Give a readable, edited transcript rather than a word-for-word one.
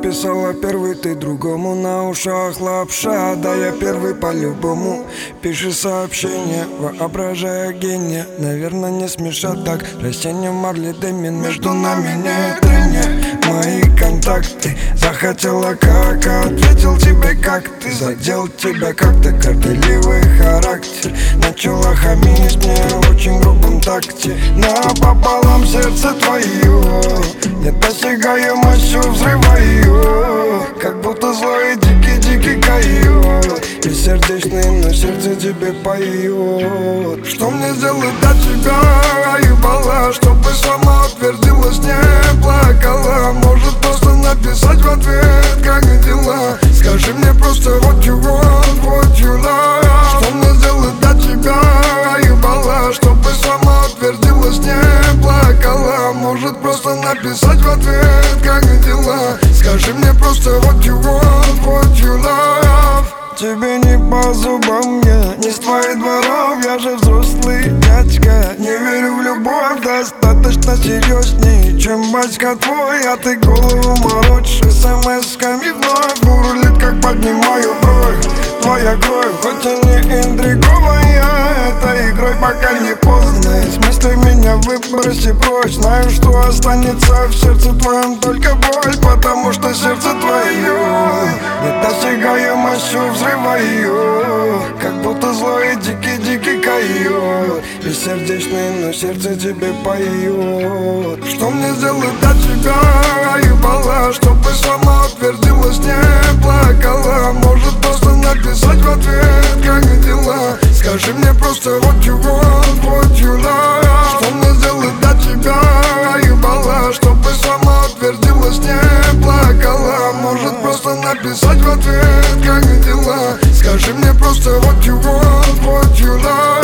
написала первый, ты другому на ушах лапша. Да я первый по-любому. Пиши сообщение, воображая гения. Наверное, не смешат так. Растение марли дымин, между нами нет трения. Мои контакты захотела как, ответил тебе как. Ты задел тебя как-то, горделивый характер. Начала хамить мне в очень грубом такте. Напополам сердце твое, недосягаемостью взрываю. Как будто злой дикий койот. Бессердечный, но сердце тебе поет. Что мне сделать для тебя, ебала, чтобы сама утвердилась, не плакала? Может просто написать в ответ, как дела? Скажи мне просто what you want, what you love. Что мне сделать для тебя, ебала, чтобы сама утвердилась, не плакала? Может просто написать в ответ, как дела? Скажи мне просто what you want, what you love. Тебе не по зубам я, не с твоих дворов, я же взрослый дядька. Не верю в любовь, достаточно серьезней, чем батька твой. А ты голову морочишь смс-ками вновь. Бурлит, как поднимаю бровь, твоя кровь, хоть и не интриговая. Это игрой, пока не поздно. С мысли меня выброси прочь. Знаю, что останется в сердце твоем только боль, потому что сердце твое недосягаемостью взрываю. Как будто злой дикий койот. Бессердечный, но сердце тебе поет. Что мне сделать для тебя, ебала, чтобы сама утвердилась, не плакала? Может просто написать в ответ, как дела? Скажи мне просто what you want, what you love. Что мне сделать для тебя, ебала, чтобы сама утвердилась, не плакала? Может просто написать в ответ, как дела? Скажи мне просто what you want, what you love.